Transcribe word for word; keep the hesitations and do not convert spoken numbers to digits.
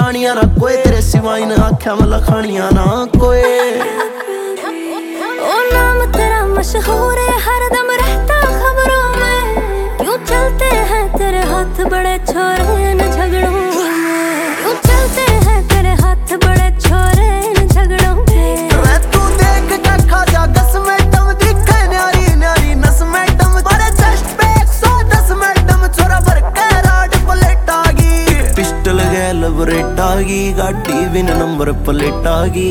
खानिया ना कोई, तेरे सिवाय न आख्या मला खानिया ना कोई। ओ नाम तेरा मशहूर है, हरदम रहता खबरों में, क्यों चलते हैं तेरे हाथ बड़े छोरे न झगड़ों में, क्यों चलते हैं तेरे हाथ बड़े छोरे न झगड़ों में। तू देख के खा जा दस मैडम, दिखे न्यारी न्यारी नस मैडम, अरे चेस्ट पे एक सौ दस मैडम, छोरा भर के राड प्लेट आगी, पिस्टल गैल ब्रेट आगी, गाड़ी बिन नंबर प्लेट आगी।